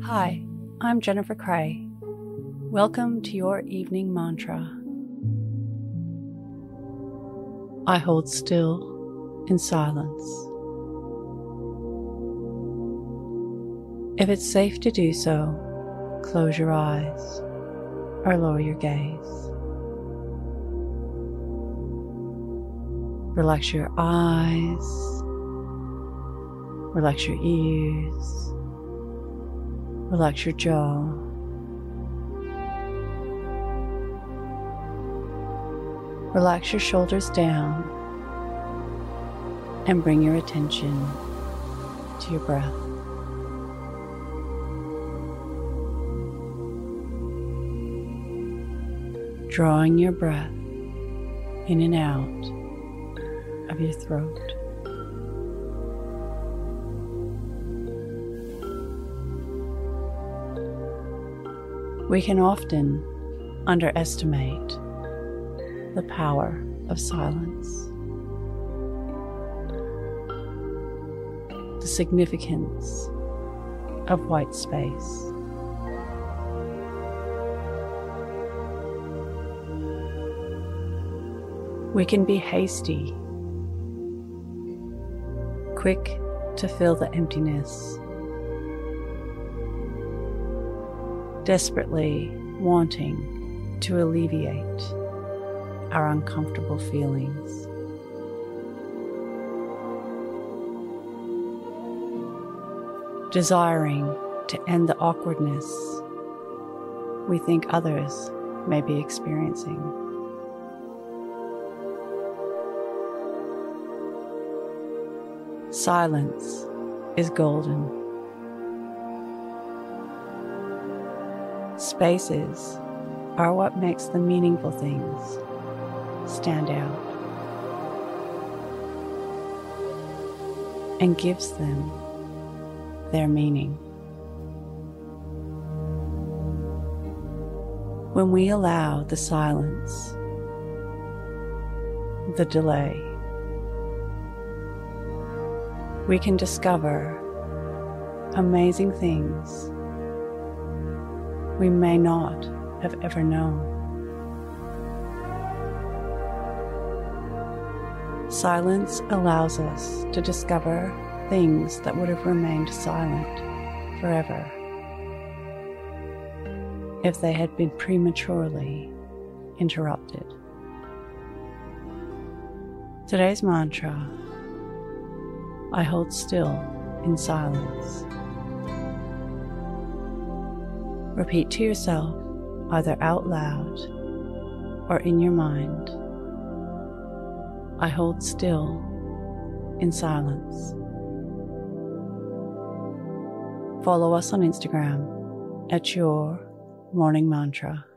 Hi, I'm Jennifer Cray. Welcome to your evening mantra. I hold still in silence. If it's safe to do so, close your eyes or lower your gaze. Relax your eyes, relax your ears, relax your jaw. Relax your shoulders down and bring your attention to your breath. Drawing your breath in and out of your throat. We can often underestimate the power of silence, the significance of white space. We can be hasty, quick to fill the emptiness, desperately wanting to alleviate our uncomfortable feelings. Desiring to end the awkwardness we think others may be experiencing. Silence is golden. Spaces are what makes the meaningful things stand out and gives them their meaning. When we allow the silence, the delay, we can discover amazing things we may not have ever known. Silence allows us to discover things that would have remained silent forever if they had been prematurely interrupted. Today's mantra: I hold still in silence. Repeat to yourself, either out loud or in your mind: I hold still in silence. Follow us on Instagram at Your Morning Mantra.